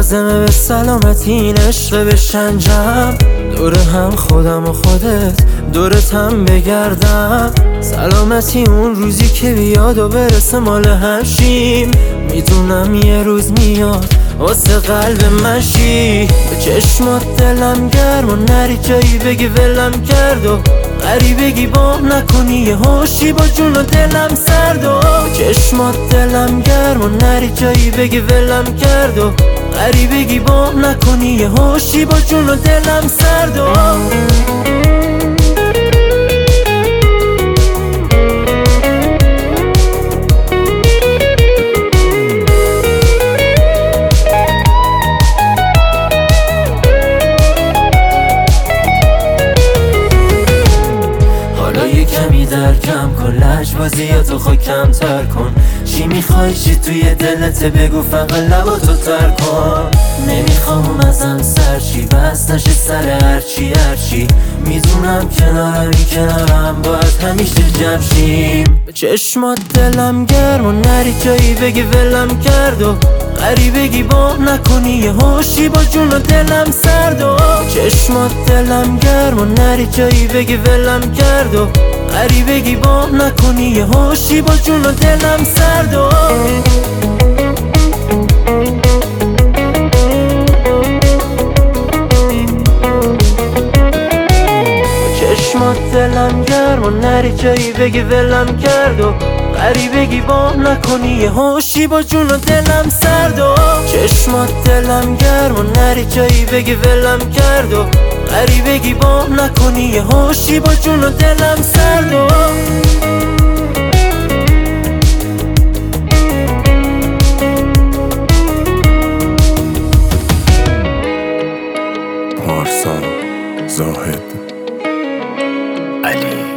لازمه به سلامتی این عشق بشنجم، دور هم خودم و خودت دورت هم بگردم. سلامتی اون روزی که بیاد و برسه مال همشیم، میدونم یه روز میاد واسه قلب من شی. به چشمات دلم گرم و نری جایی بگی ولم کرد و غریبگی بام نکنی یه هوشی با جون و دلم سرد. و به چشمات دلم گرم و نری جایی بگی ولم کرد و غریبگی بام نکنی یه هوشی با جون و دلم سرد. کمی درکم کن لجبازیاتو خود کمتر کن. چی میخوای چی توی دلت بگو فقط لباتو تر کن. نمیخوام ازم سرچی بس نشه سر هرچی میدونم کنارم باید همیشه جمع شیم. به چشمات دلم گرم و نری جایی بگی ولم کرد و غریبگی بام نکنی یه هوشی با جون و دلم سرد. و چشمات دلم گرم و نری جایی بگی ولم کرد و غریبگی بام نکنی یه هوشی با جون و دلم سرد. و چشمات دلم گرم و نری جایی بگی ولم کرد و غریبگی بام نکنی یه هوشی با جون و دلم سرد. و چشمات دلم گرم و نری جایی بگی ولم کرد و غریبگی بام نکنی یه هوشی با جون و دلم سرد. و پارسا زاهد علی